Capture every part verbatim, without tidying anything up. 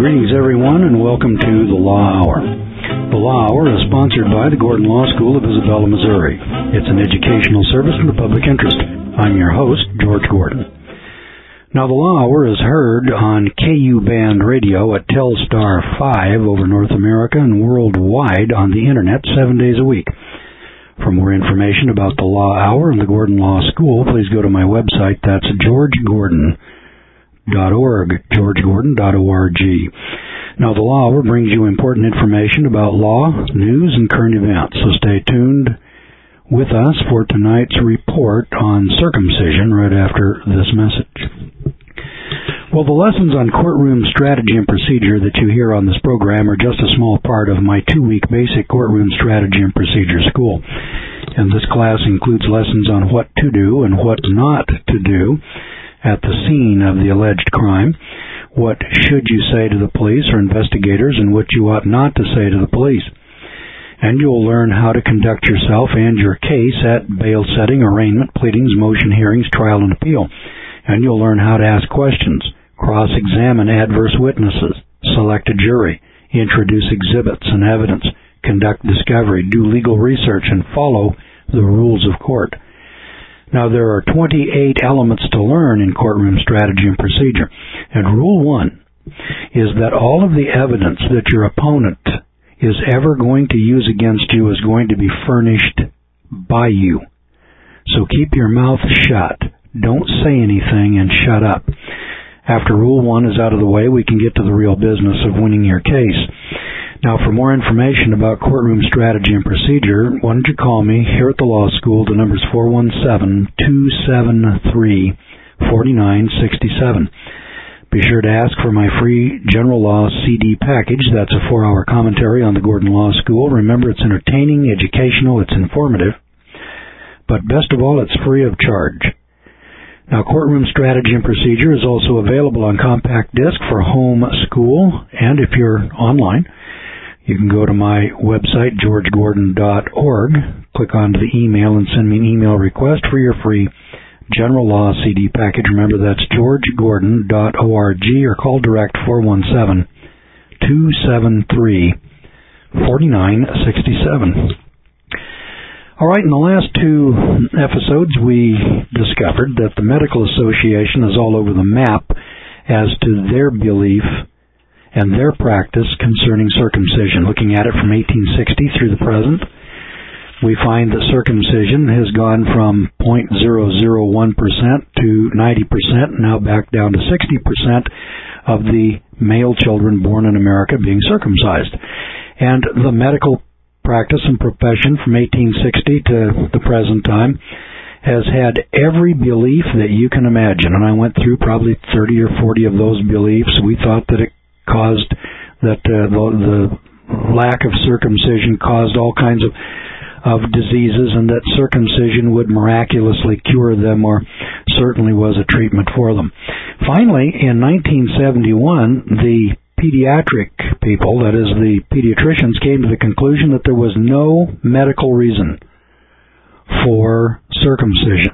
Greetings, everyone, and welcome to the Law Hour. The Law Hour is sponsored by the Gordon Law School of Isabella, Missouri. It's an educational service in the public interest. I'm your host, George Gordon. Now, the Law Hour is heard on K U Band Radio at Telstar five over North America and worldwide on the Internet seven days a week. For more information about the Law Hour and the Gordon Law School, please go to my website. That's george gordon dot org, george gordon dot org. Now, the Law Hour brings you important information about law, news, and current events, so stay tuned with us for tonight's report on circumcision right after this message. Well, the lessons on courtroom strategy and procedure that you hear on this program are just a small part of my two-week basic courtroom strategy and procedure school. And this class includes lessons on what to do and what not to do at the scene of the alleged crime, what should you say to the police or investigators, and what you ought not to say to the police. And you'll learn how to conduct yourself and your case at bail setting, arraignment, pleadings, motion hearings, trial, and appeal. And you'll learn how to ask questions, cross-examine adverse witnesses, select a jury, introduce exhibits and evidence, conduct discovery, do legal research, and follow the rules of court. Now, there are twenty-eight elements to learn in courtroom strategy and procedure. And Rule one is that all of the evidence that your opponent is ever going to use against you is going to be furnished by you. So keep your mouth shut. Don't say anything and shut up. After Rule one is out of the way, we can get to the real business of winning your case. Now, for more information about courtroom strategy and procedure, why don't you call me here at the law school. The number is four one seven, two seven three, four nine six seven. Be sure to ask for my free General Law C D package. That's a four-hour commentary on the Gordon Law School. Remember, it's entertaining, educational, it's informative, but best of all, it's free of charge. Now, courtroom strategy and procedure is also available on compact disc for home school, and if you're online, you can go to my website, george gordon dot org, click onto the email, and send me an email request for your free General Law C D package. Remember, that's george gordon dot org, or call direct four one seven, two seven three, four nine six seven. All right, in the last two episodes, we discovered that the Medical Association is all over the map as to their belief and their practice concerning circumcision. Looking at it from eighteen sixty through the present, we find that circumcision has gone from zero point zero zero one percent to ninety percent, now back down to sixty percent of the male children born in America being circumcised. And the medical practice and profession from eighteen sixty to the present time has had every belief that you can imagine. And I went through probably thirty or forty of those beliefs. We thought that it caused, that uh, the, the lack of circumcision caused all kinds of, of diseases, and that circumcision would miraculously cure them, or certainly was a treatment for them. Finally, in nineteen seventy-one, the pediatric people, that is the pediatricians, came to the conclusion that there was no medical reason for circumcision.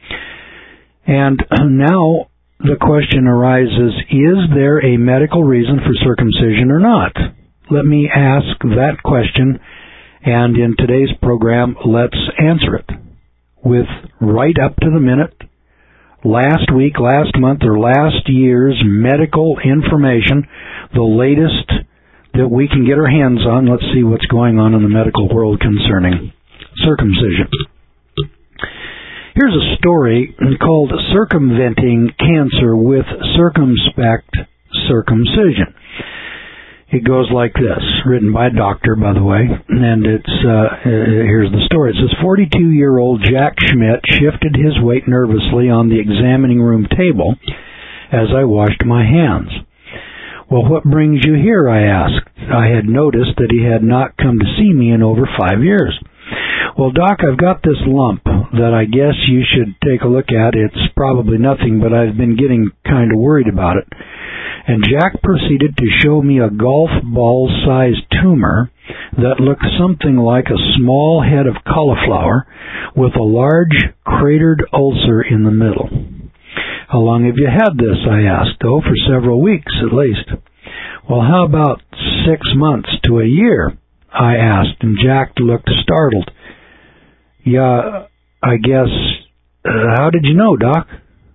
And now the question arises, is there a medical reason for circumcision or not? Let me ask that question, and in today's program, let's answer it with right up to the minute, last week, last month, or last year's medical information, the latest that we can get our hands on. Let's see what's going on in the medical world concerning circumcision. Here's a story called Circumventing Cancer with Circumspect Circumcision. It goes like this, written by a doctor, by the way, and it's uh, here's the story. It says, forty-two-year-old Jack Schmidt shifted his weight nervously on the examining room table as I washed my hands. Well, what brings you here, I asked. I had noticed that he had not come to see me in over five years. Well, Doc, I've got this lump that I guess you should take a look at. It's probably nothing, but I've been getting kind of worried about it. And Jack proceeded to show me a golf ball-sized tumor that looked something like a small head of cauliflower with a large cratered ulcer in the middle. How long have you had this, I asked. Oh, for several weeks at least. Well, how about six months to a year? I asked, and Jack looked startled. Yeah, I guess, uh, how did you know, Doc?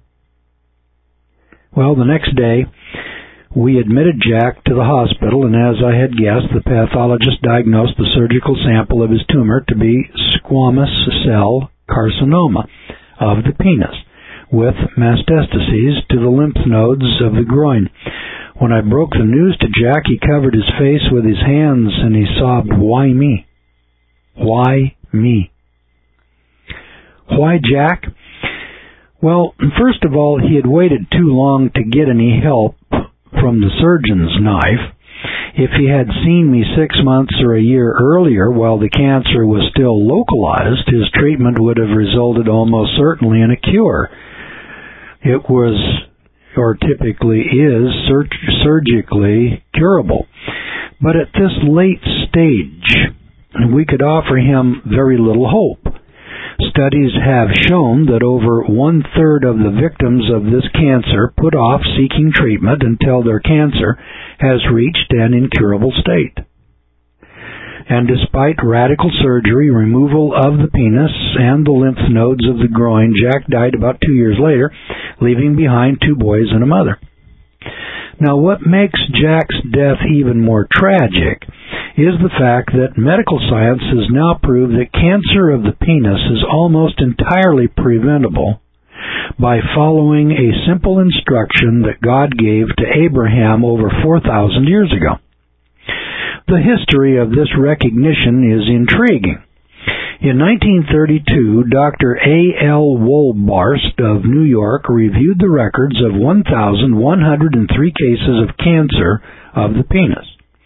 Well, the next day, we admitted Jack to the hospital, and as I had guessed, the pathologist diagnosed the surgical sample of his tumor to be squamous cell carcinoma of the penis, with metastases to the lymph nodes of the groin. When I broke the news to Jack, he covered his face with his hands and he sobbed, "Why me? Why me?" Why Jack? Well, first of all, he had waited too long to get any help from the surgeon's knife. If he had seen me six months or a year earlier while the cancer was still localized, his treatment would have resulted almost certainly in a cure. It was, or typically is, surg- surgically curable. But at this late stage, we could offer him very little hope. Studies have shown that over one-third of the victims of this cancer put off seeking treatment until their cancer has reached an incurable state. And despite radical surgery, removal of the penis, and the lymph nodes of the groin, Jack died about two years later, leaving behind two boys and a mother. Now, what makes Jack's death even more tragic is the fact that medical science has now proved that cancer of the penis is almost entirely preventable by following a simple instruction that God gave to Abraham over four thousand years ago. The history of this recognition is intriguing. In nineteen thirty-two, Doctor A L Wolbarst of New York reviewed the records of one thousand one hundred three cases of cancer of the penis.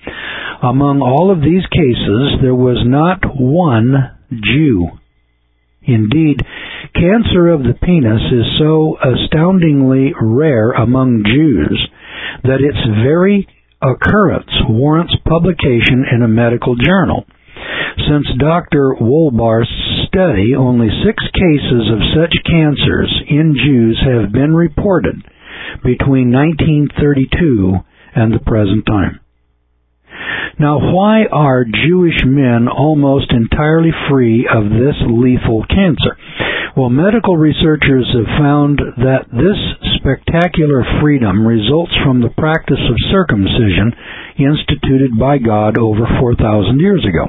Among all of these cases, there was not one Jew. Indeed, cancer of the penis is so astoundingly rare among Jews that its very occurrence warrants publication in a medical journal. Since Doctor Wolbarst's study, only six cases of such cancers in Jews have been reported between nineteen thirty-two and the present time. Now, why are Jewish men almost entirely free of this lethal cancer? Well, medical researchers have found that this spectacular freedom results from the practice of circumcision instituted by God over four thousand years ago.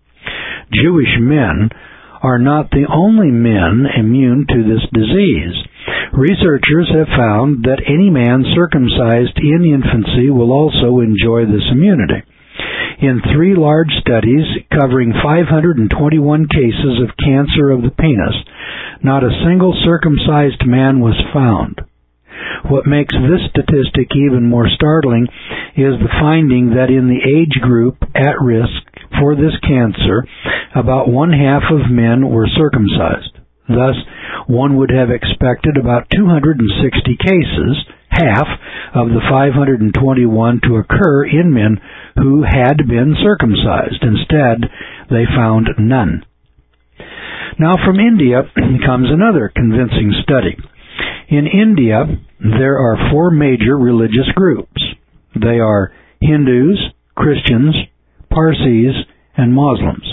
Jewish men are not the only men immune to this disease. Researchers have found that any man circumcised in infancy will also enjoy this immunity. In three large studies covering five hundred twenty-one cases of cancer of the penis, not a single circumcised man was found. What makes this statistic even more startling is the finding that in the age group at risk for this cancer, about one half of men were circumcised. Thus, one would have expected about two hundred sixty cases, half of the five hundred twenty-one, to occur in men who had been circumcised. Instead, they found none. Now, from India comes another convincing study. In India, there are four major religious groups. They are Hindus, Christians, Parsis, and Muslims.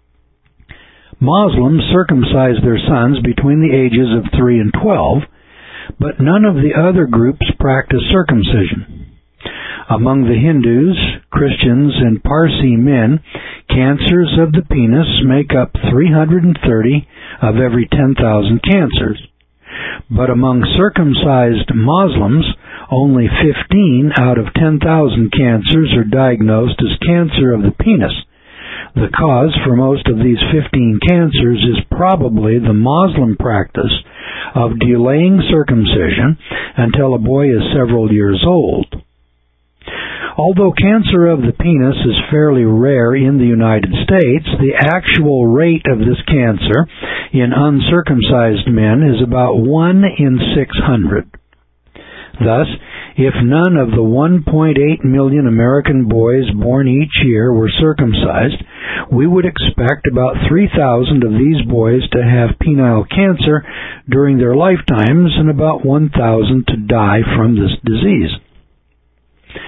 Muslims circumcise their sons between the ages of three and twelve, but none of the other groups practice circumcision. Among the Hindus, Christians, and Parsi men, cancers of the penis make up three hundred thirty of every ten thousand cancers. But among circumcised Muslims, only fifteen out of ten thousand cancers are diagnosed as cancer of the penis. The cause for most of these fifteen cancers is probably the Muslim practice of delaying circumcision until a boy is several years old. Although cancer of the penis is fairly rare in the United States, the actual rate of this cancer in uncircumcised men is about one in six hundred. Thus, if none of the one point eight million American boys born each year were circumcised, we would expect about three thousand of these boys to have penile cancer during their lifetimes and about one thousand to die from this disease.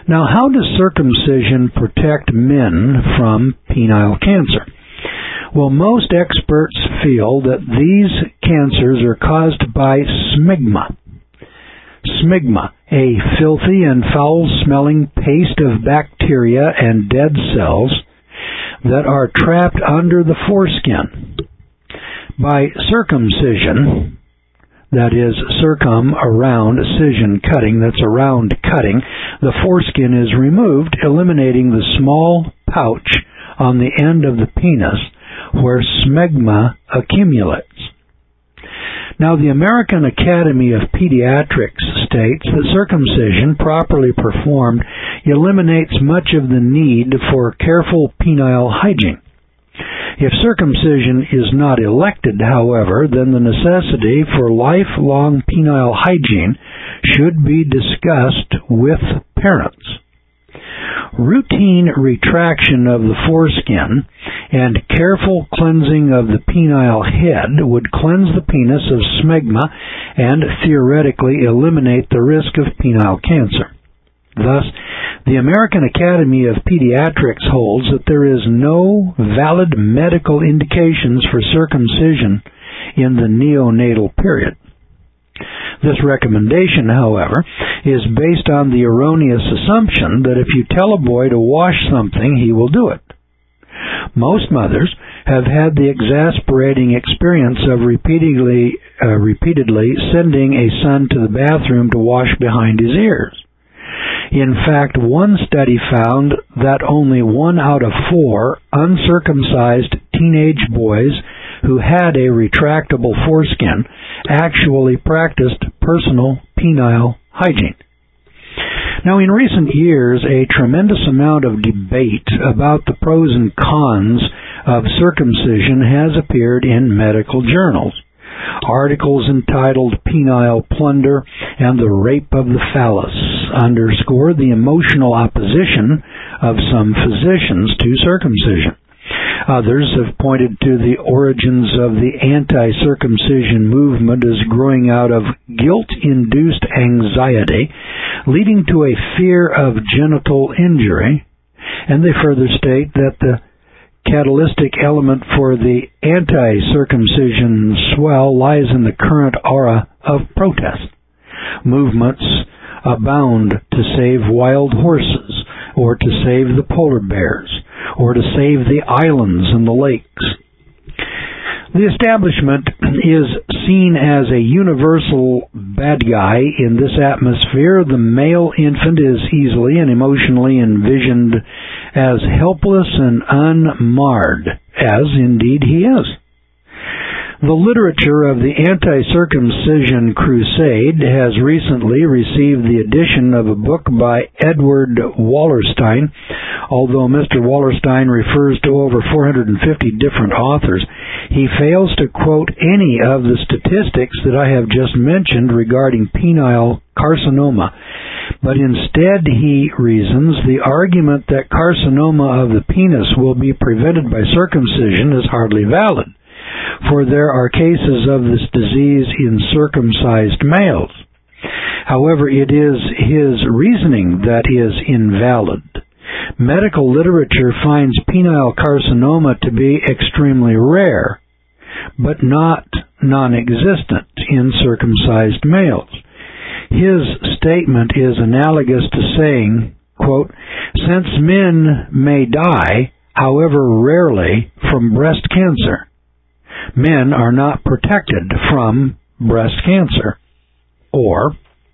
Now, how does circumcision protect men from penile cancer? Well, most experts feel that these cancers are caused by smegma. Smegma, a filthy and foul-smelling paste of bacteria and dead cells that are trapped under the foreskin. By circumcision, that is, circum, around, cision, cutting, that's around cutting, the foreskin is removed, eliminating the small pouch on the end of the penis where smegma accumulates. Now, the American Academy of Pediatrics states that circumcision, properly performed, eliminates much of the need for careful penile hygiene. If circumcision is not elected, however, then the necessity for lifelong penile hygiene should be discussed with parents. Routine retraction of the foreskin and careful cleansing of the penile head would cleanse the penis of smegma and theoretically eliminate the risk of penile cancer. Thus, the American Academy of Pediatrics holds that there is no valid medical indications for circumcision in the neonatal period. This recommendation, however, is based on the erroneous assumption that if you tell a boy to wash something, he will do it. Most mothers have had the exasperating experience of repeatedly, uh, repeatedly sending a son to the bathroom to wash behind his ears. In fact, one study found that only one out of four uncircumcised teenage boys who had a retractable foreskin actually practiced personal penile hygiene. Now, in recent years, a tremendous amount of debate about the pros and cons of circumcision has appeared in medical journals. Articles entitled Penile Plunder and the Rape of the Phallus underscore the emotional opposition of some physicians to circumcision. Others have pointed to the origins of the anti-circumcision movement as growing out of guilt-induced anxiety, leading to a fear of genital injury, and they further state that the catalytic element for the anti-circumcision swell lies in the current aura of protest. Movements abound to save wild horses, or to save the polar bears, or to save the islands and the lakes. The establishment is seen as a universal bad guy in this atmosphere. The male infant is easily and emotionally envisioned as helpless and unmarred, as indeed he is. The literature of the anti-circumcision crusade has recently received the addition of a book by Edward Wallerstein. Although Mister Wallerstein refers to over four hundred fifty different authors, he fails to quote any of the statistics that I have just mentioned regarding penile carcinoma, but instead he reasons the argument that carcinoma of the penis will be prevented by circumcision is hardly valid, for there are cases of this disease in circumcised males. However, it is his reasoning that is invalid. Medical literature finds penile carcinoma to be extremely rare, but not non-existent in circumcised males. His statement is analogous to saying, quote, "Since men may die, however rarely, from breast cancer, men are not protected from breast cancer." Or,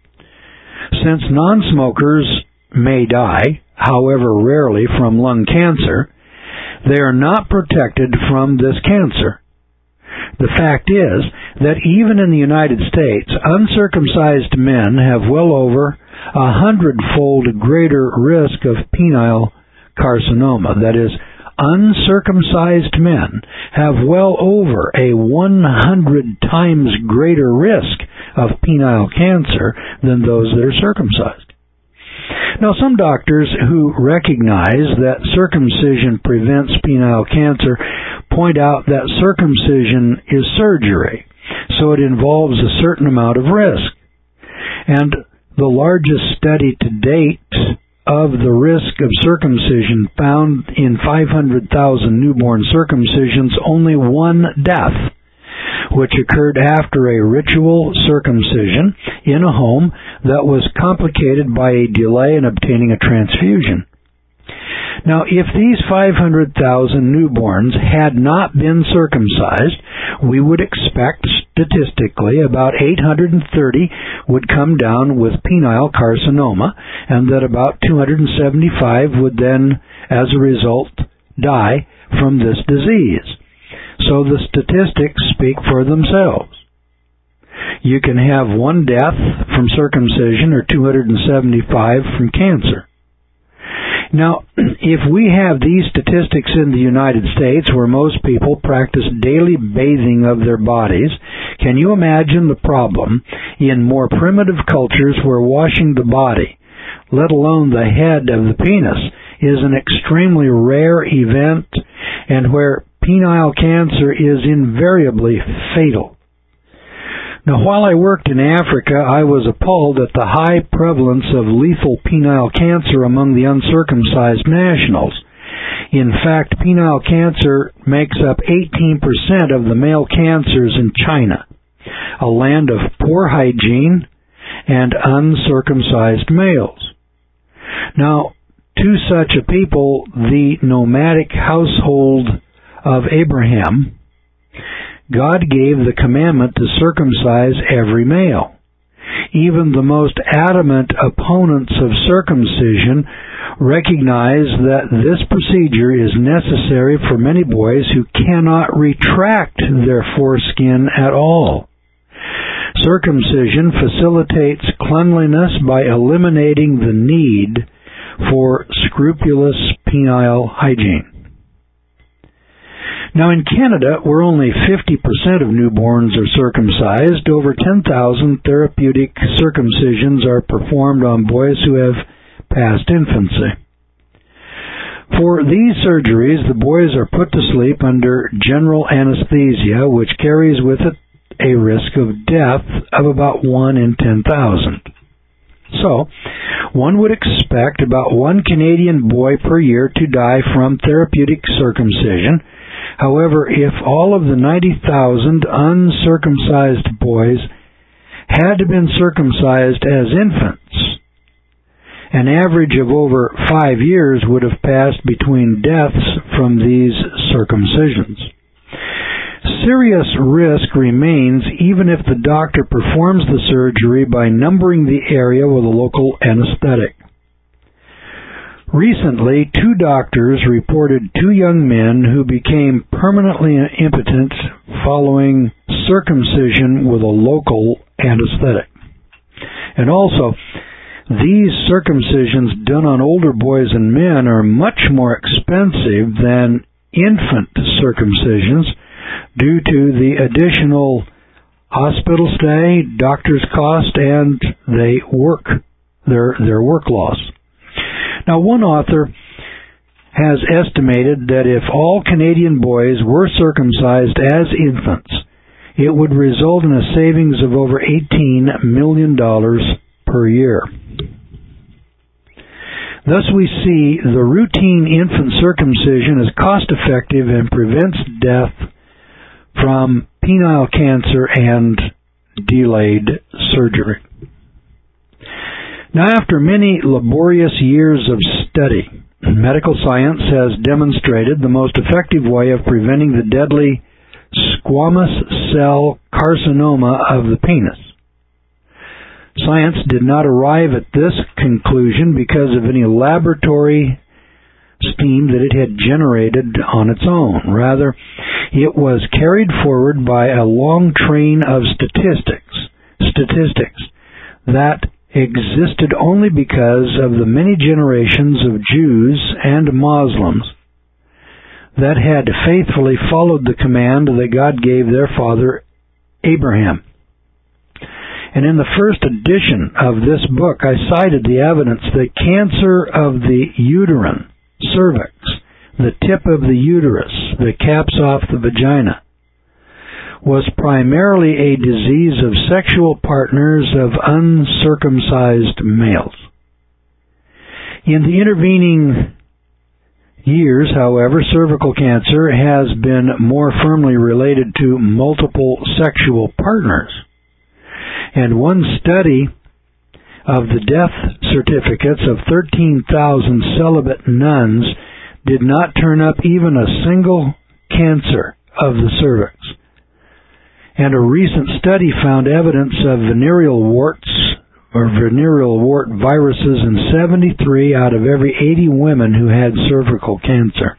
"Since non-smokers may die, however rarely, from lung cancer, they are not protected from this cancer." The fact is that even in the United States, uncircumcised men have well over a hundredfold greater risk of penile carcinoma. That is, uncircumcised men have well over a one hundred times greater risk of penile cancer than those that are circumcised. Now, some doctors who recognize that circumcision prevents penile cancer point out that circumcision is surgery, so it involves a certain amount of risk. And the largest study to date of the risk of circumcision found in five hundred thousand newborn circumcisions, only one death, which occurred after a ritual circumcision in a home that was complicated by a delay in obtaining a transfusion. Now, if these five hundred thousand newborns had not been circumcised, we would expect statistically about eight hundred thirty would come down with penile carcinoma, and that about two hundred seventy-five would then, as a result, die from this disease. So the statistics speak for themselves. You can have one death from circumcision or two hundred seventy-five from cancer. Now, if we have these statistics in the United States, where most people practice daily bathing of their bodies, can you imagine the problem in more primitive cultures where washing the body, let alone the head of the penis, is an extremely rare event, and where penile cancer is invariably fatal? Now, while I worked in Africa, I was appalled at the high prevalence of lethal penile cancer among the uncircumcised nationals. In fact, penile cancer makes up eighteen percent of the male cancers in China, a land of poor hygiene and uncircumcised males. Now, to such a people, the nomadic household of Abraham, God gave the commandment to circumcise every male. Even the most adamant opponents of circumcision recognize that this procedure is necessary for many boys who cannot retract their foreskin at all. Circumcision facilitates cleanliness by eliminating the need for scrupulous penile hygiene. Now, in Canada, where only fifty percent of newborns are circumcised, over ten thousand therapeutic circumcisions are performed on boys who have passed infancy. For these surgeries, the boys are put to sleep under general anesthesia, which carries with it a risk of death of about one in ten thousand. So, one would expect about one Canadian boy per year to die from therapeutic circumcision. However, if all of the ninety thousand uncircumcised boys had been circumcised as infants, an average of over five years would have passed between deaths from these circumcisions. Serious risk remains even if the doctor performs the surgery by numbing the area with a local anesthetic. Recently, two doctors reported two young men who became permanently impotent following circumcision with a local anesthetic. And also, these circumcisions done on older boys and men are much more expensive than infant circumcisions due to the additional hospital stay, doctor's cost, and they work their their work loss. Now, one author has estimated that if all Canadian boys were circumcised as infants, it would result in a savings of over eighteen million dollars per year. Thus, we see the routine infant circumcision is cost-effective and prevents death from penile cancer and delayed surgery. Now, after many laborious years of study, medical science has demonstrated the most effective way of preventing the deadly squamous cell carcinoma of the penis. Science did not arrive at this conclusion because of any laboratory steam that it had generated on its own. Rather, it was carried forward by a long train of statistics, statistics that existed only because of the many generations of Jews and Muslims that had faithfully followed the command that God gave their father Abraham. And in the first edition of this book, I cited the evidence that cancer of the uterine cervix, the tip of the uterus that caps off the vagina, was primarily a disease of sexual partners of uncircumcised males. In the intervening years, however, cervical cancer has been more firmly related to multiple sexual partners. And one study of the death certificates of thirteen thousand celibate nuns did not turn up even a single cancer of the cervix. And a recent study found evidence of venereal warts or venereal wart viruses in seventy-three out of every eighty women who had cervical cancer.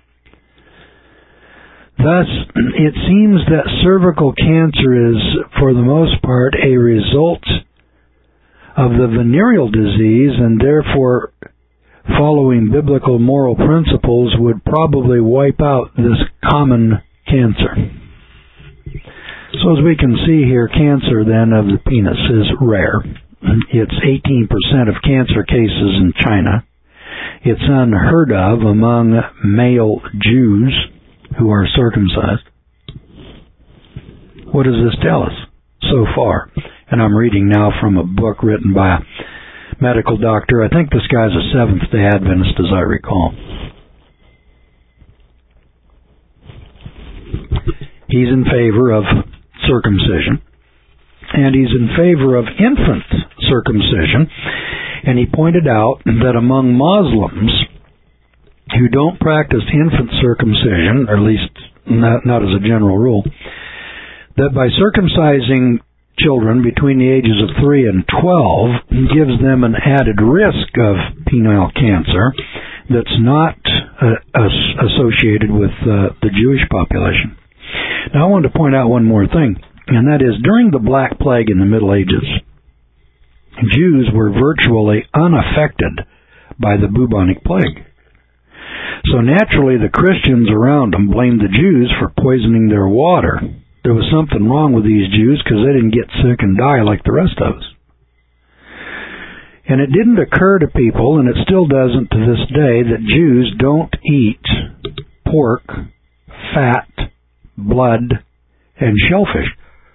Thus, it seems that cervical cancer is, for the most part, a result of the venereal disease, and therefore, following biblical moral principles, would probably wipe out this common cancer. So as we can see here, cancer then of the penis is rare. It's eighteen percent of cancer cases in China. It's unheard of among male Jews who are circumcised. What does this tell us so far? And I'm reading now from a book written by a medical doctor. I think this guy's a Seventh-day Adventist, as I recall. He's in favor of circumcision, and he's in favor of infant circumcision, and he pointed out that among Muslims who don't practice infant circumcision, or at least not, not as a general rule, that by circumcising children between the ages of three and twelve gives them an added risk of penile cancer that's not uh, as- associated with uh, the Jewish population. Now I wanted to point out one more thing, and that is during the Black Plague in the Middle Ages, Jews were virtually unaffected by the bubonic plague. So naturally the Christians around them blamed the Jews for poisoning their water. There was something wrong with these Jews because they didn't get sick and die like the rest of us. And it didn't occur to people, and it still doesn't to this day, that Jews don't eat pork, fat, blood, and shellfish.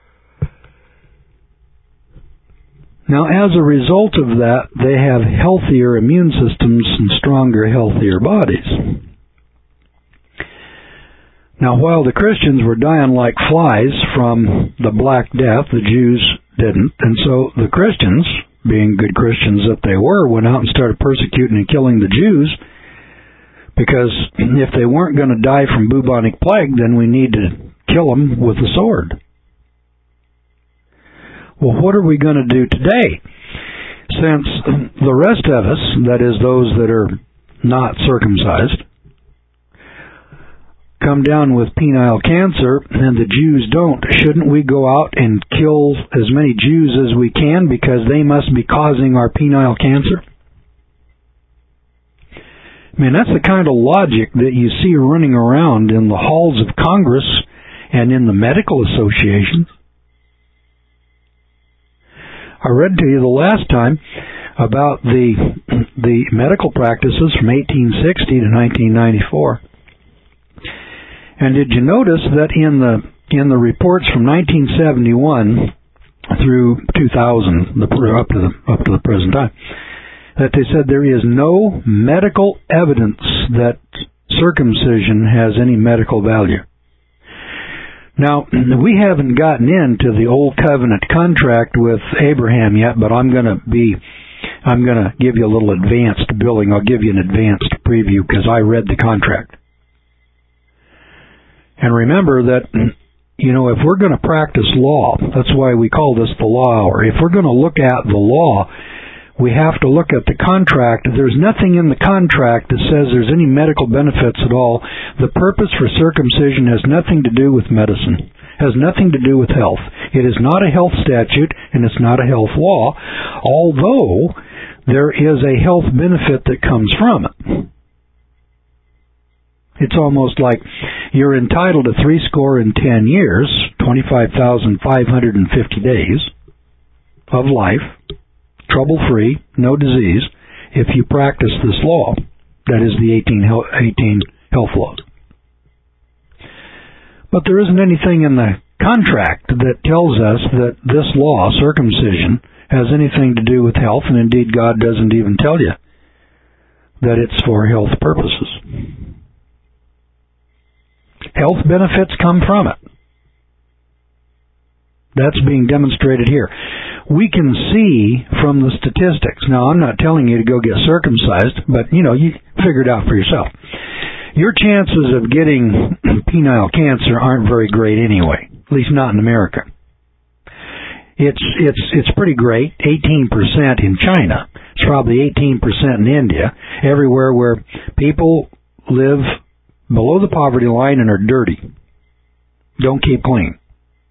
Now, as a result of that, they have healthier immune systems and stronger, healthier bodies. Now, while the Christians were dying like flies from the Black Death, the Jews didn't. And so the Christians, being good Christians that they were, went out and started persecuting and killing the Jews, because if they weren't going to die from bubonic plague, then we need to kill them with the sword. Well, what are we going to do today? Since the rest of us, that is those that are not circumcised, come down with penile cancer and the Jews don't, shouldn't we go out and kill as many Jews as we can because they must be causing our penile cancer? I mean, that's the kind of logic that you see running around in the halls of Congress and in the medical associations. I read to you the last time about the the medical practices from eighteen sixty to nineteen ninety-four. And did you notice that in the in the reports from nineteen seventy-one through two thousand, up to the up to the present time, that they said there is no medical evidence that circumcision has any medical value. Now, we haven't gotten into the Old Covenant contract with Abraham yet, but I'm going to be, I'm going to give you a little advanced billing. I'll give you an advanced preview because I read the contract. And remember that, you know, if we're going to practice law, that's why we call this the law hour. If we're going to look at the law, we have to look at the contract. There's nothing in the contract that says there's any medical benefits at all. The purpose for circumcision has nothing to do with medicine, has nothing to do with health. It is not a health statute, and it's not a health law, although there is a health benefit that comes from it. It's almost like you're entitled to three score and ten years, twenty-five thousand five hundred fifty days of life, trouble-free, no disease, if you practice this law. That is the eighteen health laws. But there isn't anything in the contract that tells us that this law, circumcision, has anything to do with health, and indeed God doesn't even tell you that it's for health purposes. Health benefits come from it. That's being demonstrated here. We can see from the statistics. Now, I'm not telling you to go get circumcised, but, you know, you figure it out for yourself. Your chances of getting penile cancer aren't very great anyway, at least not in America. It's it's it's pretty great, eighteen percent in China. It's probably eighteen percent in India, everywhere where people live below the poverty line and are dirty. Don't keep clean.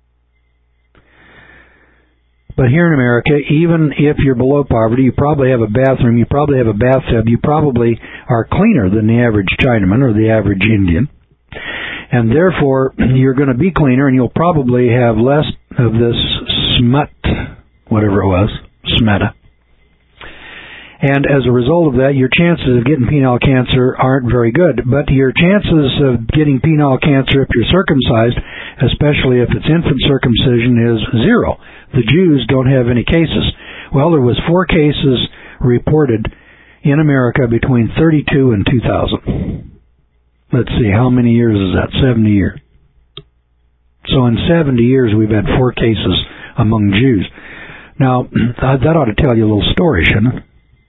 But here in America, even if you're below poverty, you probably have a bathroom, you probably have a bathtub, you probably are cleaner than the average Chinaman or the average Indian. And therefore, you're going to be cleaner and you'll probably have less of this smut, whatever it was, smeta. And as a result of that, your chances of getting penile cancer aren't very good. But your chances of getting penile cancer if you're circumcised, especially if it's infant circumcision, is zero. The Jews don't have any cases. Well, there was four cases reported in America between thirty-two and two thousand. Let's see, how many years is that? seventy years. So in seventy years, we've had four cases among Jews. Now, that ought to tell you a little story, shouldn't it?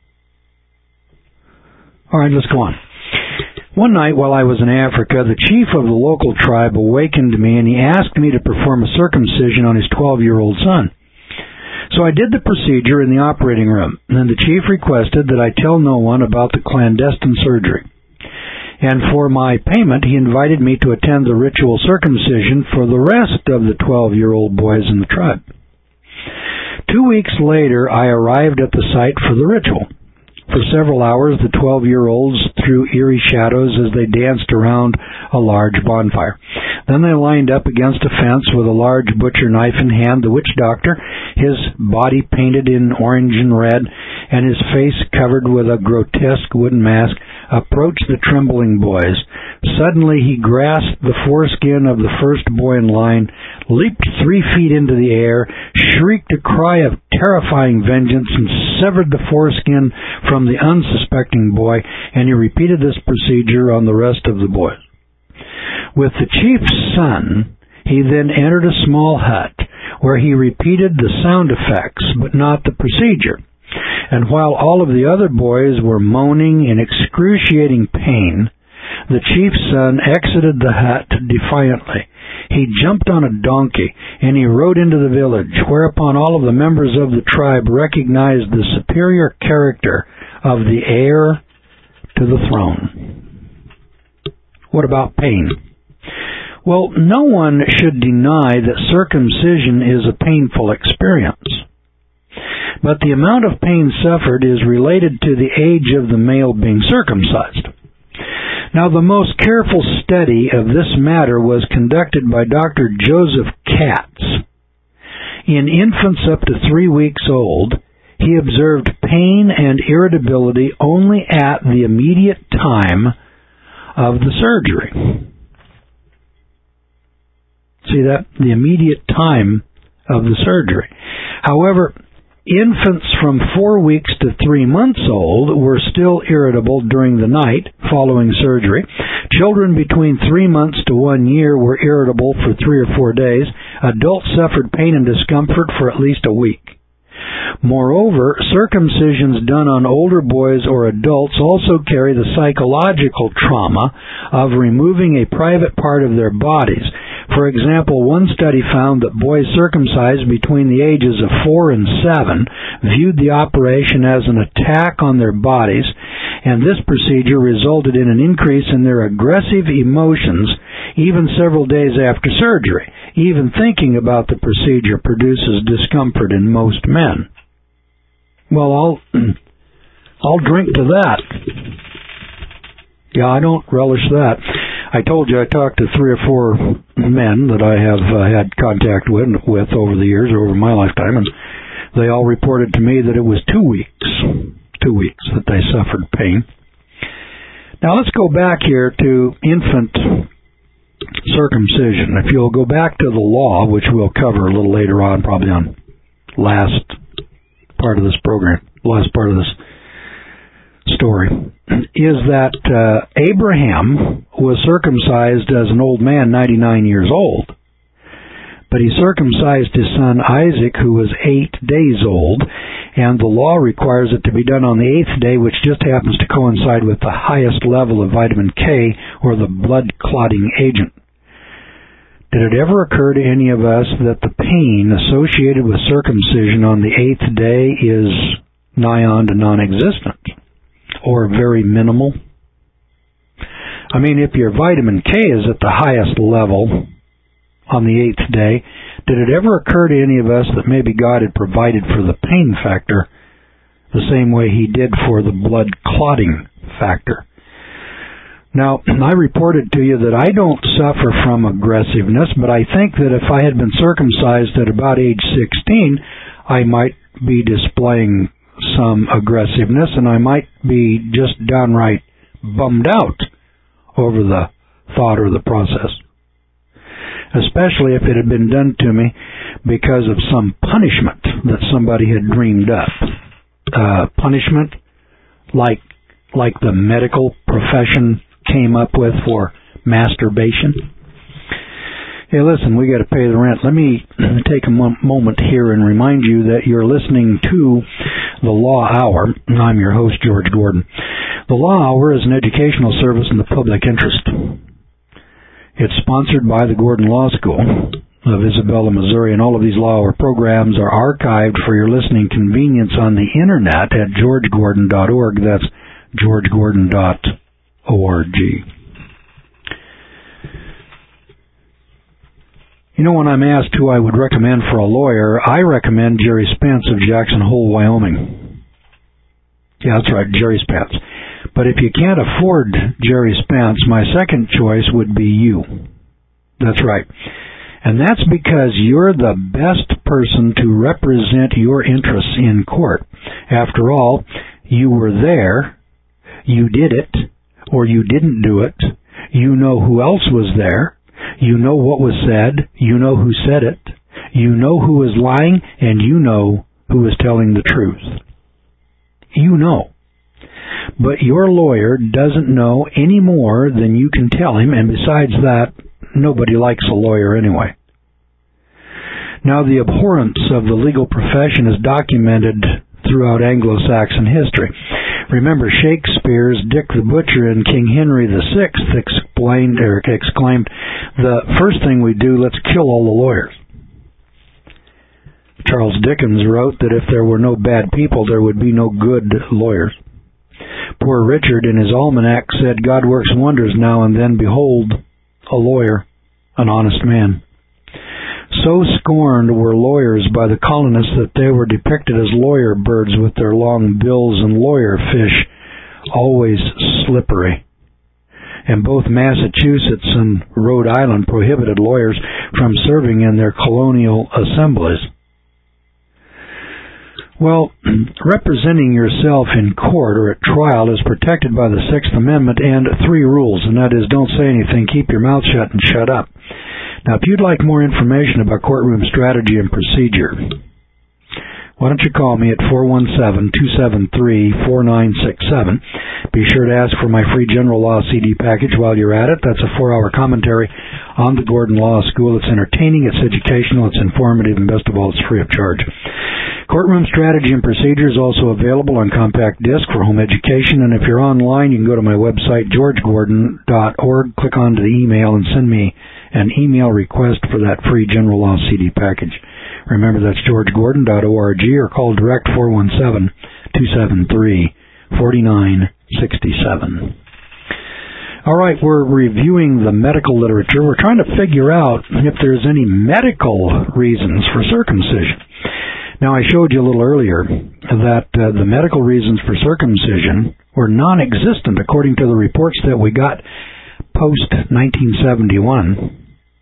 All right, let's go on. One night while I was in Africa, the chief of the local tribe awakened me and he asked me to perform a circumcision on his twelve-year-old son. So I did the procedure in the operating room, and the chief requested that I tell no one about the clandestine surgery. And for my payment, he invited me to attend the ritual circumcision for the rest of the twelve-year-old boys in the tribe. Two weeks later, I arrived at the site for the ritual. For several hours, the twelve-year-olds threw eerie shadows as they danced around a large bonfire. Then they lined up against a fence with a large butcher knife in hand. The witch doctor, his body painted in orange and red, and his face covered with a grotesque wooden mask, approached the trembling boys. Suddenly he grasped the foreskin of the first boy in line, leaped three feet into the air, shrieked a cry of terrifying vengeance, and severed the foreskin from the unsuspecting boy, and he repeated this procedure on the rest of the boys. With the chief's son, he then entered a small hut where he repeated the sound effects, but not the procedure. And while all of the other boys were moaning in excruciating pain, the chief's son exited the hut defiantly. He jumped on a donkey, and he rode into the village, whereupon all of the members of the tribe recognized the superior character of the heir to the throne. What about pain? Well, no one should deny that circumcision is a painful experience. But the amount of pain suffered is related to the age of the male being circumcised. Now, the most careful study of this matter was conducted by Doctor Joseph Katz. In infants up to three weeks old, he observed pain and irritability only at the immediate time of the surgery. See that? The immediate time of the surgery. However, infants from four weeks to three months old were still irritable during the night following surgery. Children between three months to one year were irritable for three or four days. Adults suffered pain and discomfort for at least a week. Moreover, circumcisions done on older boys or adults also carry the psychological trauma of removing a private part of their bodies. For example, one study found that boys circumcised between the ages of four and seven viewed the operation as an attack on their bodies, and this procedure resulted in an increase in their aggressive emotions even several days after surgery. Even thinking about the procedure produces discomfort in most men. Well, I'll, I'll drink to that. Yeah, I don't relish that. I told you I talked to three or four men that I have uh, had contact with, with over the years, over my lifetime, and they all reported to me that it was two weeks, two weeks that they suffered pain. Now let's go back here to infant circumcision. If you'll go back to the law, which we'll cover a little later on, probably on last part of this program, last part of this story is that uh, Abraham was circumcised as an old man, ninety-nine years old. But he circumcised his son Isaac, who was eight days old, and the law requires it to be done on the eighth day, which just happens to coincide with the highest level of vitamin K, or the blood-clotting agent. Did it ever occur to any of us that the pain associated with circumcision on the eighth day is nigh on to non-existent, or very minimal? I mean, if your vitamin K is at the highest level on the eighth day, did it ever occur to any of us that maybe God had provided for the pain factor the same way He did for the blood clotting factor? Now, I reported to you that I don't suffer from aggressiveness, but I think that if I had been circumcised at about age sixteen, I might be displaying some aggressiveness, and I might be just downright bummed out over the thought or the process. Especially if it had been done to me because of some punishment that somebody had dreamed up. Uh, punishment like like the medical profession came up with for masturbation. Hey, listen, we got to pay the rent. Let me take a mo- moment here and remind you that you're listening to The Law Hour. I'm your host, George Gordon. The Law Hour is an educational service in the public interest. It's sponsored by the Gordon Law School of Isabella, Missouri, and all of these Law Hour programs are archived for your listening convenience on the internet at george gordon dot org. That's george gordon dot org. You know, when I'm asked who I would recommend for a lawyer, I recommend Jerry Spence of Jackson Hole, Wyoming. Yeah, that's right, Jerry Spence. But if you can't afford Jerry Spence, my second choice would be you. That's right. And that's because you're the best person to represent your interests in court. After all, you were there, you did it, or you didn't do it, you know who else was there, you know what was said, you know who said it, you know who is lying, and you know who is telling the truth. You know. But your lawyer doesn't know any more than you can tell him, and besides that, nobody likes a lawyer anyway. Now, the abhorrence of the legal profession is documented throughout Anglo-Saxon history. Remember, Shakespeare's Dick the Butcher and King Henry the Sixth explained, or exclaimed, "The first thing we do, let's kill all the lawyers." Charles Dickens wrote that if there were no bad people, there would be no good lawyers. Poor Richard in his almanac said, "God works wonders now and then. Behold, a lawyer, an honest man." So scorned were lawyers by the colonists that they were depicted as lawyer birds with their long bills and lawyer fish, always slippery. And both Massachusetts and Rhode Island prohibited lawyers from serving in their colonial assemblies. Well, representing yourself in court or at trial is protected by the Sixth Amendment and three rules, and that is, don't say anything, keep your mouth shut, and shut up. Now, if you'd like more information about courtroom strategy and procedure, why don't you call me at four one seven, two seven three, four nine six seven. Be sure to ask for my free general law C D package while you're at it. That's a four-hour commentary on the Gordon Law School. It's entertaining, it's educational, it's informative, and best of all, it's free of charge. Courtroom strategy and procedure is also available on compact disc for home education, and if you're online, you can go to my website, george gordon dot org, click onto the email, and send me an email request for that free general law C D package. Remember, that's george gordon dot org, or call direct four one seven, two seven three, four nine six seven. All right, we're reviewing the medical literature. We're trying to figure out if there's any medical reasons for circumcision. Now, I showed you a little earlier that uh, the medical reasons for circumcision were non-existent according to the reports that we got post nineteen seventy-one.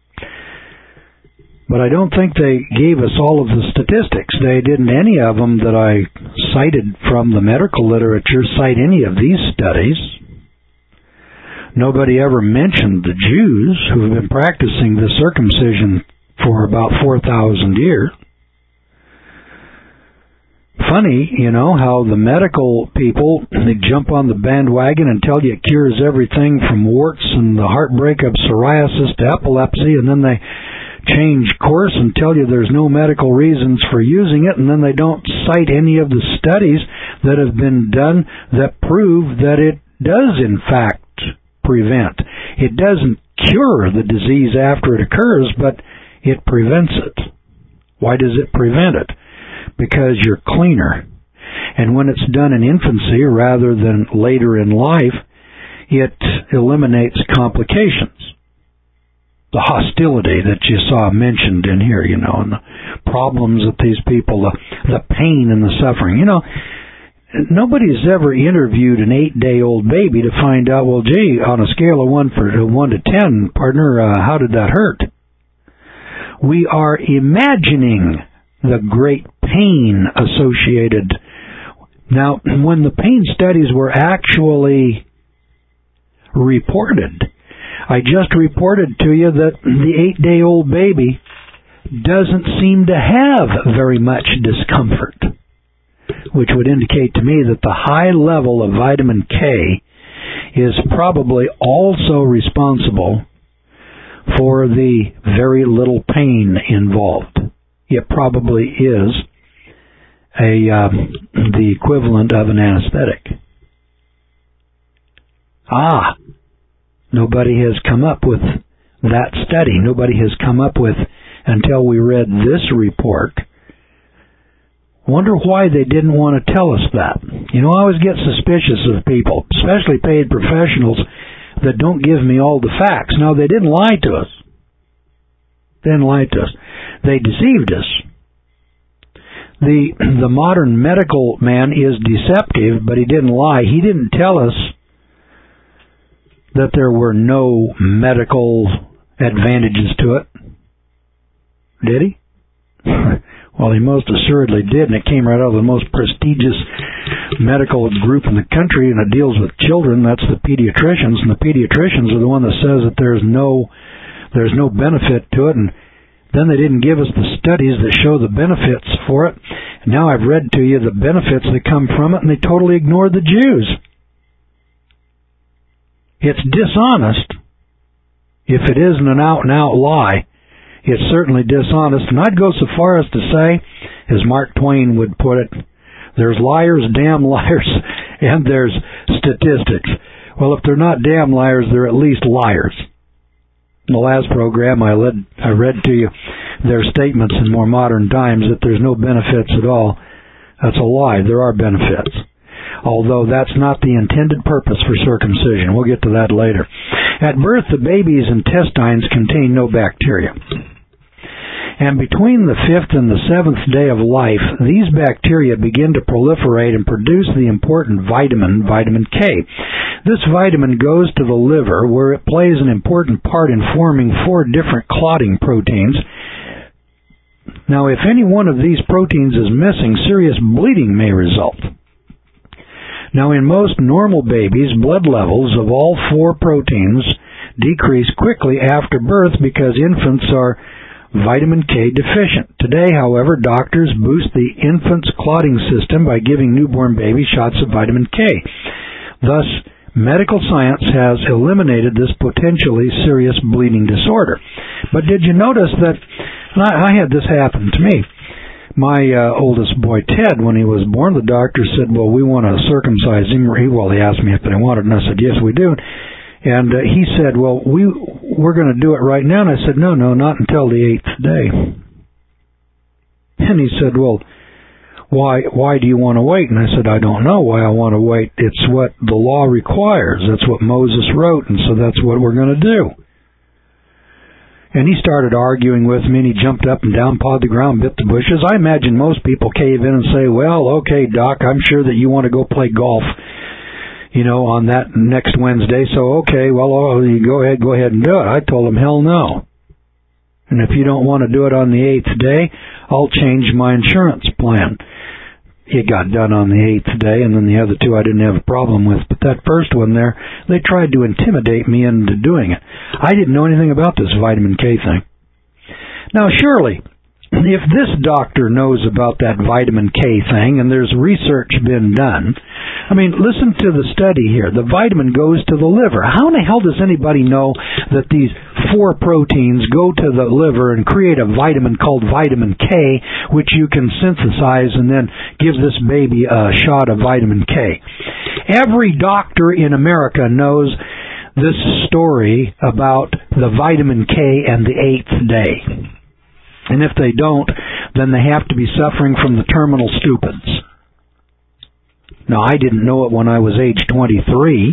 But I don't think they gave us all of the statistics. They didn't, any of them that I cited from the medical literature, cite any of these studies. Nobody ever mentioned the Jews who have been practicing the circumcision for about four thousand years. funny, you know, how the medical people, they jump on the bandwagon and tell you it cures everything from warts and the heartbreak of psoriasis to epilepsy, and then they change course and tell you there's no medical reasons for using it, and then they don't cite any of the studies that have been done that prove that it does, in fact, prevent. It doesn't cure the disease after it occurs, but it prevents it. Why does it prevent it? Because you're cleaner. And when it's done in infancy rather than later in life, it eliminates complications. The hostility that you saw mentioned in here, you know, and the problems that these people, the, the pain and the suffering. You know, nobody's ever interviewed an eight-day-old baby to find out, well, gee, on a scale of one for one to ten, partner, uh, how did that hurt? We are imagining the great pain associated. Now, when the pain studies were actually reported, I just reported to you that the eight-day-old baby doesn't seem to have very much discomfort, which would indicate to me that the high level of vitamin K is probably also responsible for the very little pain involved. It probably is a uh, the equivalent of an anesthetic. Ah, nobody has come up with that study. Nobody has come up with, until we read this report. Wonder why they didn't want to tell us that. You know, I always get suspicious of people, especially paid professionals, that don't give me all the facts. No, they didn't lie to us. They didn't lie to us. They deceived us. The the modern medical man is deceptive, but he didn't lie. He didn't tell us that there were no medical advantages to it. Did he? Well, he most assuredly did, and it came right out of the most prestigious medical group in the country, and it deals with children. That's the pediatricians, and the pediatricians are the one that says that there's no there's no benefit to it, and then they didn't give us the studies that show the benefits for it. And now I've read to you the benefits that come from it, and they totally ignored the Jews. It's dishonest. If it isn't an out-and-out lie, it's certainly dishonest. And I'd go so far as to say, as Mark Twain would put it, there's liars, damn liars, and there's statistics. Well, if they're not damn liars, they're at least liars. In the last program, I, led, I read to you their statements in more modern times that there's no benefits at all. That's a lie. There are benefits. Although that's not the intended purpose for circumcision. We'll get to that later. At birth, the baby's intestines contain no bacteria. And between the fifth and the seventh day of life, these bacteria begin to proliferate and produce the important vitamin, vitamin K. This vitamin goes to the liver, where it plays an important part in forming four different clotting proteins. Now, if any one of these proteins is missing, serious bleeding may result. Now, in most normal babies, blood levels of all four proteins decrease quickly after birth because infants are vitamin K deficient. Today, however, doctors boost the infant's clotting system by giving newborn babies shots of vitamin K. Thus, medical science has eliminated this potentially serious bleeding disorder. But did you notice that, and I, I had this happen to me, my uh, oldest boy, Ted, when he was born, the doctor said, well, we want to circumcise him. Well, he asked me if I wanted, and I said, yes, we do. And uh, he said, well, we, we're going to do it right now. And I said, no, no, not until the eighth day. And he said, well, why why do you want to wait? And I said, I don't know why I want to wait. It's what the law requires. That's what Moses wrote, and so that's what we're going to do. And he started arguing with me, and he jumped up and down, pawed the ground, bit the bushes. I imagine most people cave in and say, well, okay, Doc, I'm sure that you want to go play golf, you know, on that next Wednesday, so okay, well, oh, you go ahead, go ahead and do it. I told him, hell no. And if you don't want to do it on the eighth day, I'll change my insurance plan. It got done on the eighth day, and then the other two I didn't have a problem with. But that first one there, they tried to intimidate me into doing it. I didn't know anything about this vitamin K thing. Now, surely, if this doctor knows about that vitamin K thing, and there's research been done, I mean, listen to the study here. The vitamin goes to the liver. How in the hell does anybody know that these four proteins go to the liver and create a vitamin called vitamin K, which you can synthesize and then give this baby a shot of vitamin K? Every doctor in America knows this story about the vitamin K and the eighth day. And if they don't, then they have to be suffering from the terminal stupids. Now, I didn't know it when I was age twenty-three.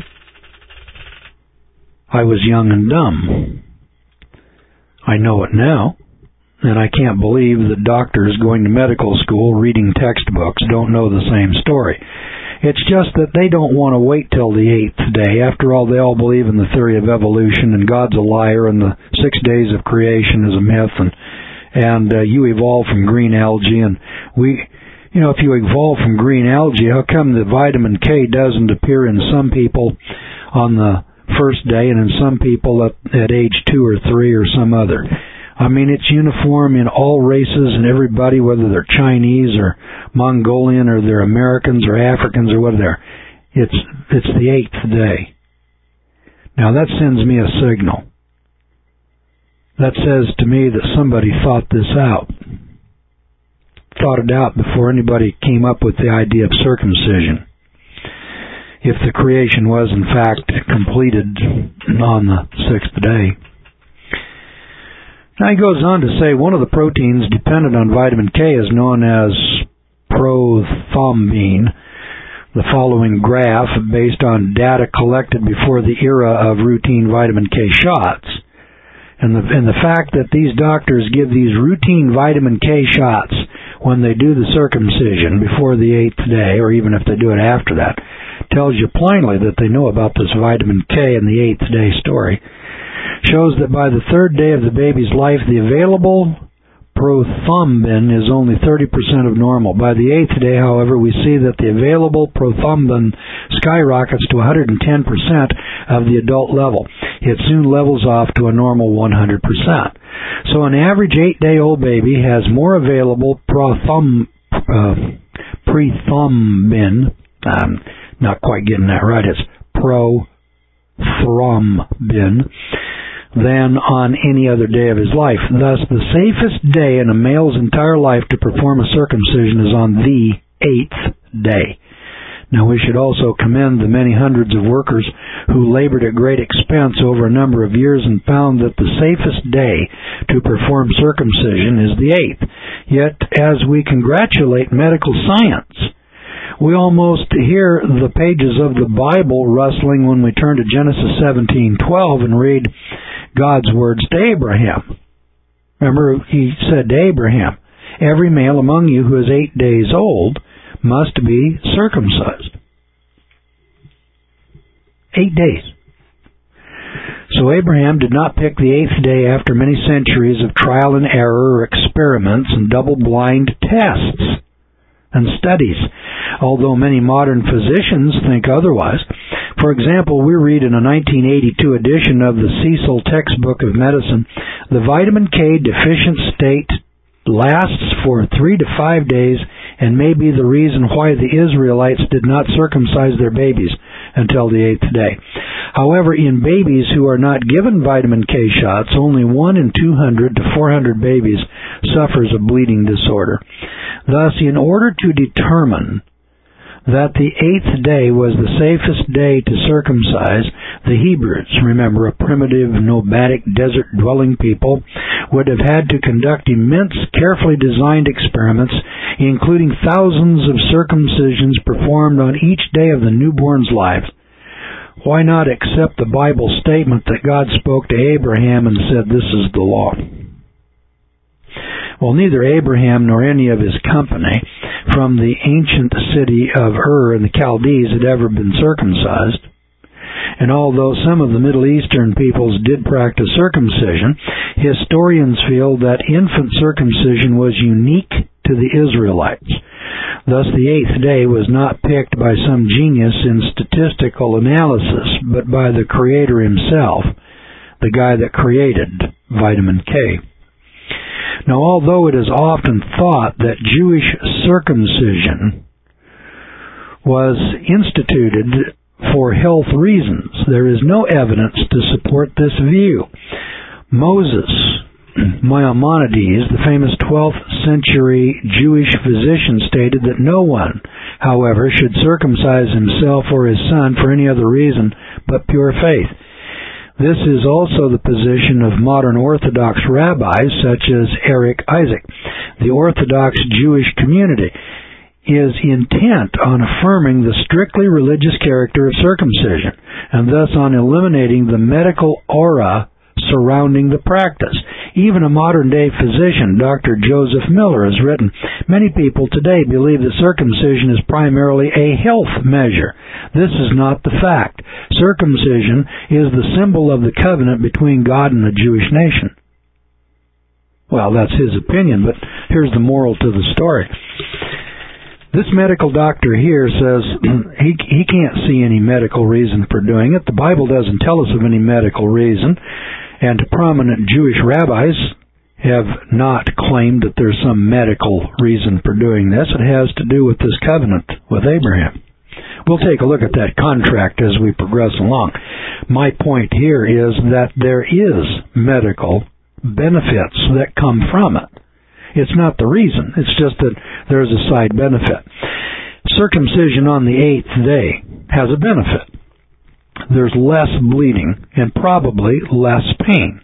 I was young and dumb. I know it now, and I can't believe that doctors going to medical school reading textbooks don't know the same story. It's just that they don't want to wait till the eighth day. After all, they all believe in the theory of evolution, and God's a liar, and the six days of creation is a myth, and and uh, you evolved from green algae, and we, you know, if you evolve from green algae, how come the vitamin K doesn't appear in some people on the first day and in some people at, at age two or three or some other? I mean, it's uniform in all races and everybody, whether they're Chinese or Mongolian or they're Americans or Africans or whatever. It's, it's the eighth day. Now that sends me a signal. That says to me that somebody thought this out. Thought it out before anybody came up with the idea of circumcision. If the creation was in fact completed on the sixth day. Now he goes on to say one of the proteins dependent on vitamin K is known as prothrombin. The following graph based on data collected before the era of routine vitamin K shots. And the, and the fact that these doctors give these routine vitamin K shots when they do the circumcision before the eighth day, or even if they do it after that, tells you plainly that they know about this vitamin K and the eighth day story. Shows that by the third day of the baby's life, the available prothrombin is only thirty percent of normal. By the eighth day, however, we see that the available prothrombin skyrockets to one hundred ten percent of the adult level. It soon levels off to a normal one hundred percent. So an average eight-day-old baby has more available prothrom, uh, prothrombin. I'm not quite getting that right. It's prothrombin than on any other day of his life. Thus, the safest day in a male's entire life to perform a circumcision is on the eighth day. Now, we should also commend the many hundreds of workers who labored at great expense over a number of years and found that the safest day to perform circumcision is the eighth. Yet, as we congratulate medical science, we almost hear the pages of the Bible rustling when we turn to Genesis seventeen twelve and read God's words to Abraham. Remember, he said to Abraham, every male among you who is eight days old must be circumcised. Eight days. So Abraham did not pick the eighth day after many centuries of trial and error, experiments, and double-blind tests and studies, although many modern physicians think otherwise. For example, we read in a nineteen eighty-two edition of the Cecil Textbook of Medicine, the vitamin K deficient state lasts for three to five days and may be the reason why the Israelites did not circumcise their babies until the eighth day. However, in babies who are not given vitamin K shots, only one in two hundred to four hundred babies suffers a bleeding disorder. Thus, in order to determine that the eighth day was the safest day to circumcise, the Hebrews, remember a primitive, nomadic, desert-dwelling people, would have had to conduct immense, carefully designed experiments, including thousands of circumcisions performed on each day of the newborn's life. Why not accept the Bible statement that God spoke to Abraham and said, this is the law? Well, neither Abraham nor any of his company from the ancient city of Ur in the Chaldees had ever been circumcised. And although some of the Middle Eastern peoples did practice circumcision, historians feel that infant circumcision was unique to the Israelites. Thus, the eighth day was not picked by some genius in statistical analysis, but by the Creator himself, the guy that created vitamin K. Now, although it is often thought that Jewish circumcision was instituted for health reasons, there is no evidence to support this view. Moses Maimonides, the famous twelfth century Jewish physician, stated that no one, however, should circumcise himself or his son for any other reason but pure faith. This is also the position of modern Orthodox rabbis such as Eric Isaac. The Orthodox Jewish community is intent on affirming the strictly religious character of circumcision, and thus on eliminating the medical aura surrounding the practice. Even a modern-day physician, Doctor Joseph Miller, has written, "Many people today believe that circumcision is primarily a health measure. This is not the fact. Circumcision is the symbol of the covenant between God and the Jewish nation." Well, that's his opinion, but here's the moral to the story. This medical doctor here says he he can't see any medical reason for doing it. The Bible doesn't tell us of any medical reason, and prominent Jewish rabbis have not claimed that there's some medical reason for doing this. It has to do with this covenant with Abraham. We'll take a look at that contract as we progress along. My point here is that there is medical benefits that come from it. It's not the reason. It's just that there's a side benefit. Circumcision on the eighth day has a benefit. There's less bleeding and probably less pain.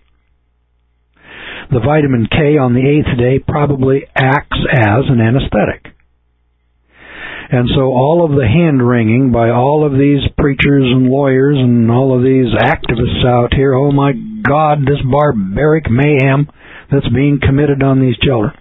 The vitamin K on the eighth day probably acts as an anesthetic. And so all of the hand-wringing by all of these preachers and lawyers and all of these activists out here, oh my God, this barbaric mayhem that's being committed on these children,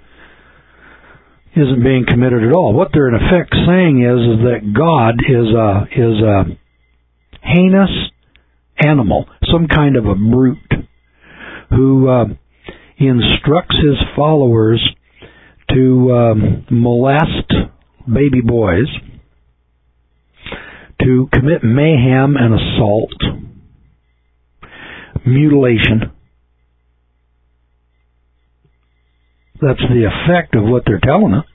isn't being committed at all. What they're in effect saying is, is that God is a, is a heinous animal, some kind of a brute, who uh, instructs his followers to um, molest baby boys, to commit mayhem and assault, mutilation. That's the effect of what they're telling us.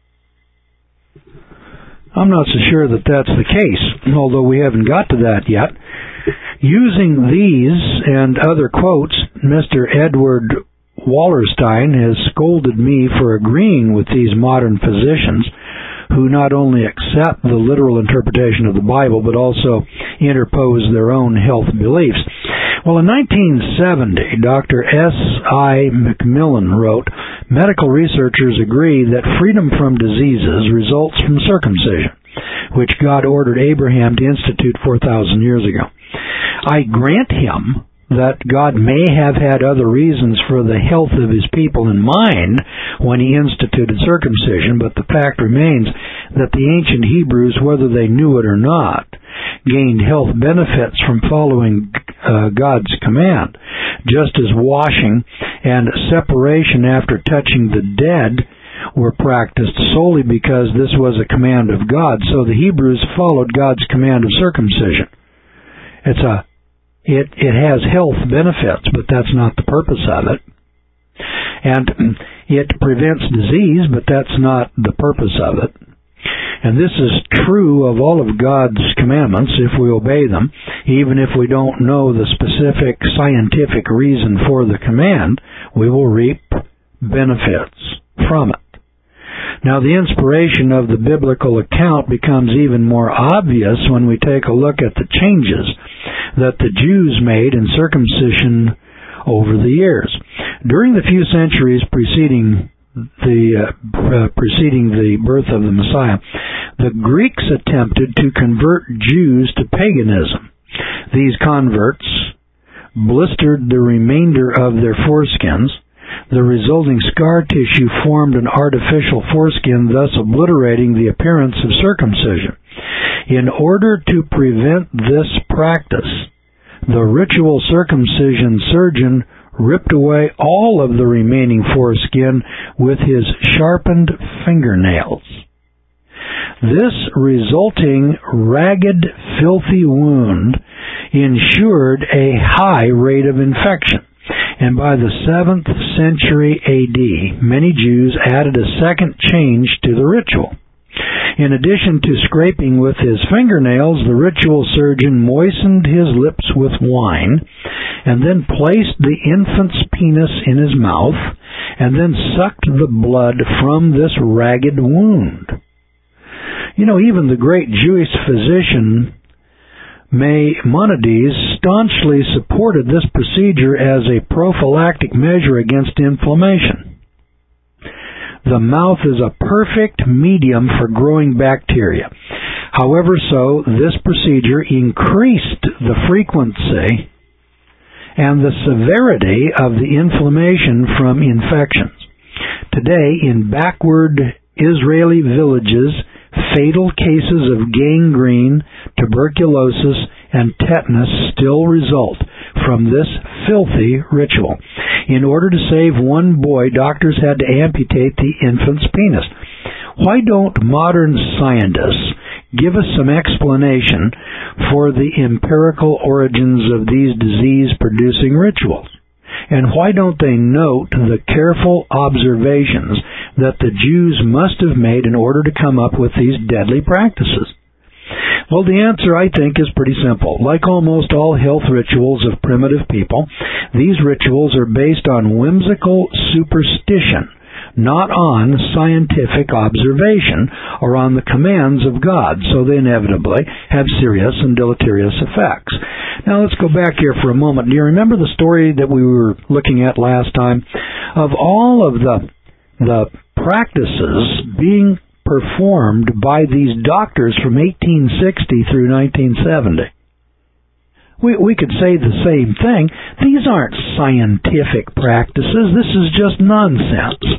I'm not so sure that that's the case, although we haven't got to that yet. Using these and other quotes, Mister Edward Wallerstein has scolded me for agreeing with these modern physicians who not only accept the literal interpretation of the Bible, but also interpose their own health beliefs. Well, in nineteen seventy, Doctor S I McMillan wrote, "Medical researchers agree that freedom from diseases results from circumcision, which God ordered Abraham to institute four thousand years ago. I grant him that God may have had other reasons for the health of his people in mind when he instituted circumcision, but the fact remains that the ancient Hebrews, whether they knew it or not, gained health benefits from following uh, God's command, just as washing and separation after touching the dead were practiced solely because this was a command of God. So the Hebrews followed God's command of circumcision. It's a It, it has health benefits, but that's not the purpose of it. And it prevents disease, but that's not the purpose of it. And this is true of all of God's commandments if we obey them, even if we don't know the specific scientific reason for the command, we will reap benefits from it. Now, the inspiration of the biblical account becomes even more obvious when we take a look at the changes that the Jews made in circumcision over the years. During the few centuries preceding the uh, uh, preceding the birth of the Messiah, the Greeks attempted to convert Jews to paganism. These converts blistered the remainder of their foreskins. The resulting scar tissue formed an artificial foreskin, thus obliterating the appearance of circumcision. In order to prevent this practice, the ritual circumcision surgeon ripped away all of the remaining foreskin with his sharpened fingernails. This resulting ragged, filthy wound ensured a high rate of infection, And by the seventh century A D, many Jews added a second change to the ritual. In addition to scraping with his fingernails, the ritual surgeon moistened his lips with wine, and then placed the infant's penis in his mouth, and then sucked the blood from this ragged wound. You know, even the great Jewish physician Maimonides staunchly supported this procedure as a prophylactic measure against inflammation. The mouth is a perfect medium for growing bacteria. However, so this procedure increased the frequency and the severity of the inflammation from infections. Today, in backward Israeli villages, fatal cases of gangrene, tuberculosis, and tetanus still result from this filthy ritual. In order to save one boy, doctors had to amputate the infant's penis. Why don't modern scientists give us some explanation for the empirical origins of these disease-producing rituals? And why don't they note the careful observations that the Jews must have made in order to come up with these deadly practices? Well, the answer, I think, is pretty simple. Like almost all health rituals of primitive people, these rituals are based on whimsical superstition, not on scientific observation or on the commands of God, so they inevitably have serious and deleterious effects. Now let's go back here for a moment. Do you remember the story that we were looking at last time of all of the the practices being performed by these doctors from eighteen sixty through nineteen seventy? We, we could say the same thing. These aren't scientific practices. This is just nonsense.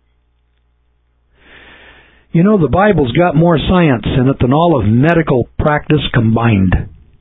You know, the Bible's got more science in it than all of medical practice combined.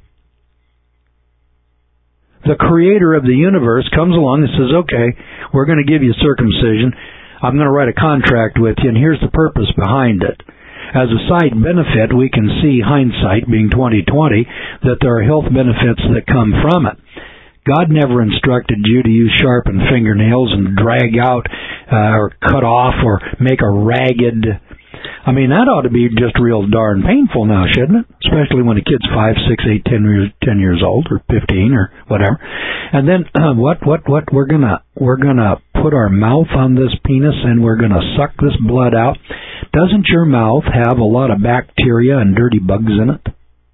The creator of the universe comes along and says, okay, we're going to give you circumcision. I'm going to write a contract with you, and here's the purpose behind it. As a side benefit, we can see, hindsight being twenty twenty, that there are health benefits that come from it. God never instructed you to use sharpened fingernails and drag out uh, or cut off or make a ragged... I mean, that ought to be just real darn painful now, shouldn't it? Especially when a kid's five, six, eight, ten years, ten years old, or fifteen, or whatever. And then uh, what? What? What? We're gonna we're gonna put our mouth on this penis, and we're gonna suck this blood out. Doesn't your mouth have a lot of bacteria and dirty bugs in it?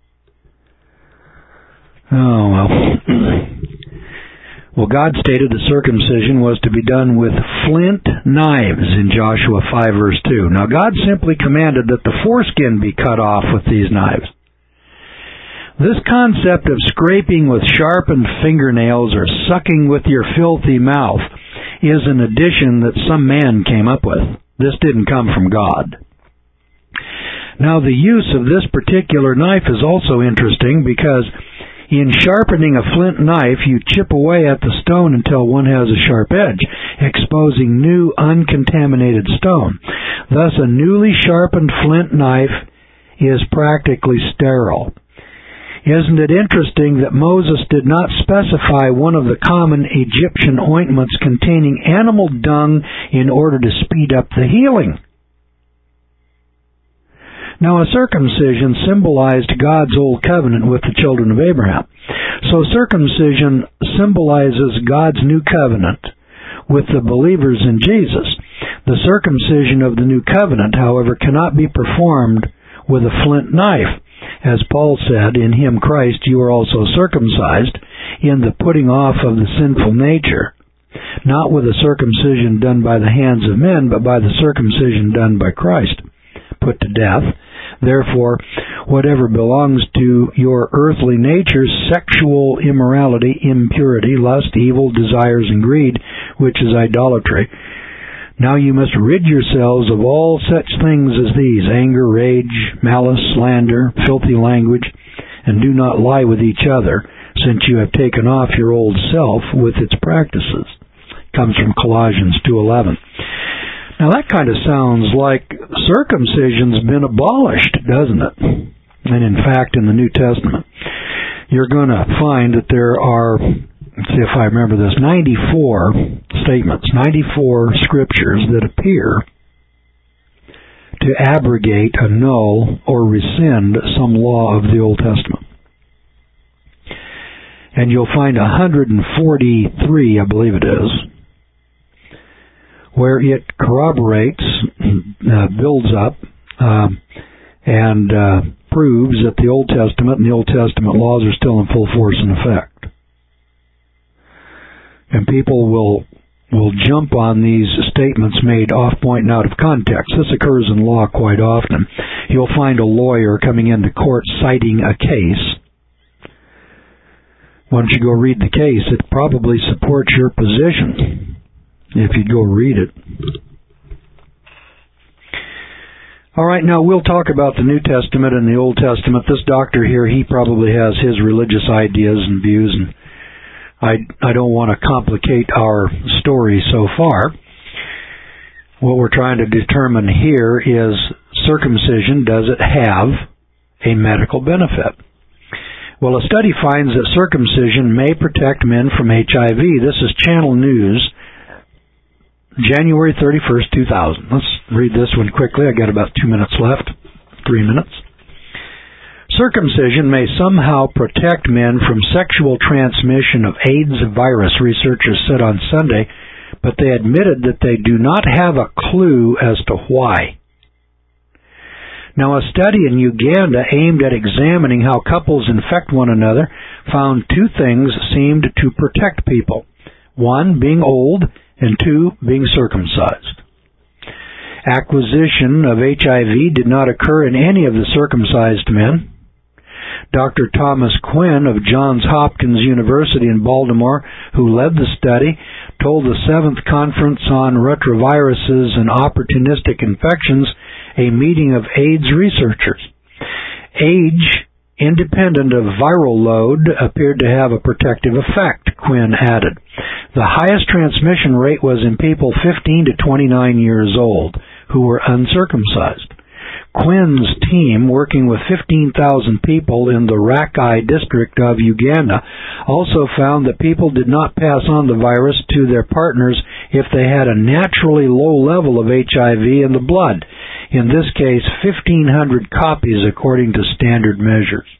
Oh well. Well, God stated the circumcision was to be done with flint knives in Joshua five, verse two. Now, God simply commanded that the foreskin be cut off with these knives. This concept of scraping with sharpened fingernails or sucking with your filthy mouth is an addition that some man came up with. This didn't come from God. Now, the use of this particular knife is also interesting because in sharpening a flint knife, you chip away at the stone until one has a sharp edge, exposing new, uncontaminated stone. Thus, a newly sharpened flint knife is practically sterile. Isn't it interesting that Moses did not specify one of the common Egyptian ointments containing animal dung in order to speed up the healing? Now, a circumcision symbolized God's old covenant with the children of Abraham. So circumcision symbolizes God's new covenant with the believers in Jesus. The circumcision of the new covenant, however, cannot be performed with a flint knife. As Paul said, in him, Christ, you are also circumcised in the putting off of the sinful nature, not with a circumcision done by the hands of men, but by the circumcision done by Christ, put to death. Therefore, whatever belongs to your earthly nature, sexual immorality, impurity, lust, evil, desires, and greed, which is idolatry, now you must rid yourselves of all such things as these: anger, rage, malice, slander, filthy language, and do not lie with each other, since you have taken off your old self with its practices. Comes from Colossians two eleven. Now that kind of sounds like circumcision's been abolished, doesn't it? And in fact, in the New Testament, you're going to find that there are let's see if I remember this, ninety-four statements, ninety-four scriptures that appear to abrogate, annul, or rescind some law of the Old Testament. And you'll find one hundred forty-three, I believe it is, where it corroborates, uh, builds up, um, and uh, proves that the Old Testament and the Old Testament laws are still in full force and effect. And people will will jump on these statements made off point and out of context. This occurs in law quite often. You'll find a lawyer coming into court citing a case. Why don't you go read the case? It probably supports your position if you go read it. All right, now we'll talk about the New Testament and the Old Testament. This doctor here, he probably has his religious ideas and views, and I, I don't want to complicate our story so far. What we're trying to determine here is circumcision, does it have a medical benefit? Well, a study finds that circumcision may protect men from H I V. This is Channel News, January thirty-first, two thousand. Let's read this one quickly. I got about two minutes left. Three minutes. Circumcision may somehow protect men from sexual transmission of AIDS virus, researchers said on Sunday, but they admitted that they do not have a clue as to why. Now, a study in Uganda aimed at examining how couples infect one another found two things seemed to protect people. One, being old, and two, being circumcised. Acquisition of H I V did not occur in any of the circumcised men. Doctor Thomas Quinn of Johns Hopkins University in Baltimore, who led the study, told the seventh Conference on Retroviruses and Opportunistic Infections, a meeting of AIDS researchers. Age, independent of viral load, appeared to have a protective effect, Quinn added. The highest transmission rate was in people fifteen to twenty-nine years old who were uncircumcised. Quinn's team, working with fifteen thousand people in the Rakai district of Uganda, also found that people did not pass on the virus to their partners if they had a naturally low level of H I V in the blood. In this case, fifteen hundred copies according to standard measures.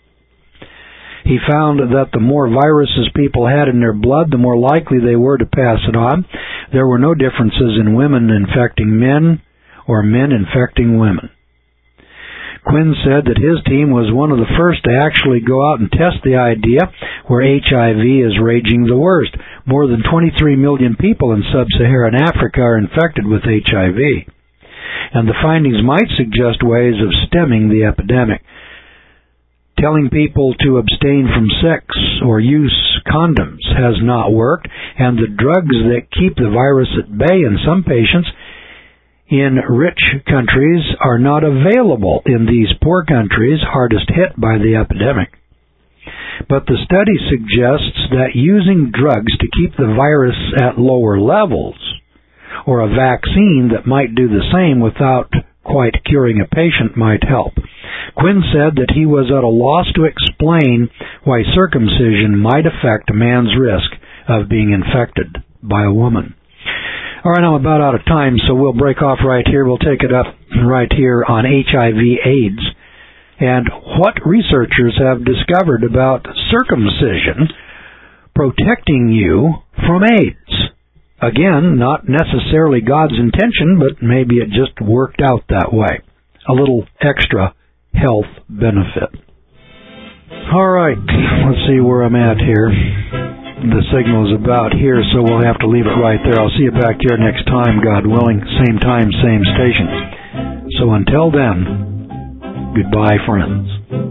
He found that the more viruses people had in their blood, the more likely they were to pass it on. There were no differences in women infecting men or men infecting women. Quinn said that his team was one of the first to actually go out and test the idea where H I V is raging the worst. More than twenty-three million people in sub-Saharan Africa are infected with H I V. And the findings might suggest ways of stemming the epidemic. Telling people to abstain from sex or use condoms has not worked, and the drugs that keep the virus at bay in some patients in rich countries are not available in these poor countries hardest hit by the epidemic. But the study suggests that using drugs to keep the virus at lower levels, or a vaccine that might do the same without quite curing a patient, might help. Quinn said that he was at a loss to explain why circumcision might affect a man's risk of being infected by a woman. All right, I'm about out of time, so we'll break off right here. We'll take it up right here on H I V AIDS and what researchers have discovered about circumcision protecting you from AIDS. Again, not necessarily God's intention, but maybe it just worked out that way. A little extra health benefit. All right, let's see where I'm at here. The signal is about here, so we'll have to leave it right there. I'll see you back here next time, God willing. Same time, same station. So until then, goodbye, friends.